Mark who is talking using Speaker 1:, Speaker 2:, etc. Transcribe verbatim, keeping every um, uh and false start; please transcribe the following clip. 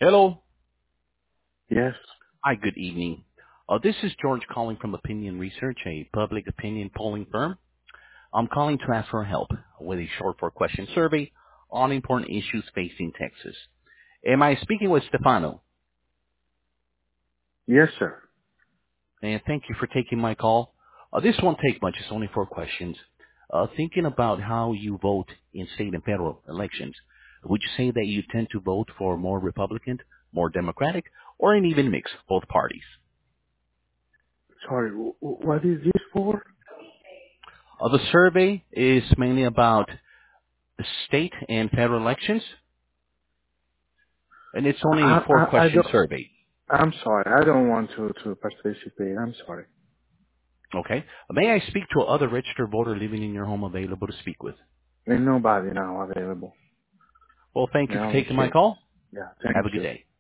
Speaker 1: Hello.
Speaker 2: Yes.
Speaker 1: Hi, good evening. Uh, this is George calling from Opinion Research, a public opinion polling firm. I'm calling to ask for help with a short four-question survey on important issues facing Texas. Am I speaking with Stefano?
Speaker 2: Yes, sir.
Speaker 1: And thank you for taking my call. Uh, this won't take much. It's only four questions. Uh, thinking about how you vote in state and federal elections, would you say that you tend to vote for more Republican, more Democratic, or an even mix, both parties?
Speaker 2: Sorry, w- w- what is this for?
Speaker 1: Uh, the survey is mainly about the state and federal elections, and it's only a
Speaker 2: I, I, I
Speaker 1: four-question
Speaker 2: don't,
Speaker 1: survey.
Speaker 2: I'm sorry. I don't want to, to participate. I'm sorry.
Speaker 1: Okay? May I speak to other registered voter living in your home available to speak with?
Speaker 2: There's nobody now available.
Speaker 1: Well, thank
Speaker 2: The
Speaker 1: you for
Speaker 2: only
Speaker 1: taking my
Speaker 2: kids.
Speaker 1: call.
Speaker 2: Yeah,
Speaker 1: Have
Speaker 2: thank
Speaker 1: a good
Speaker 2: you.
Speaker 1: day.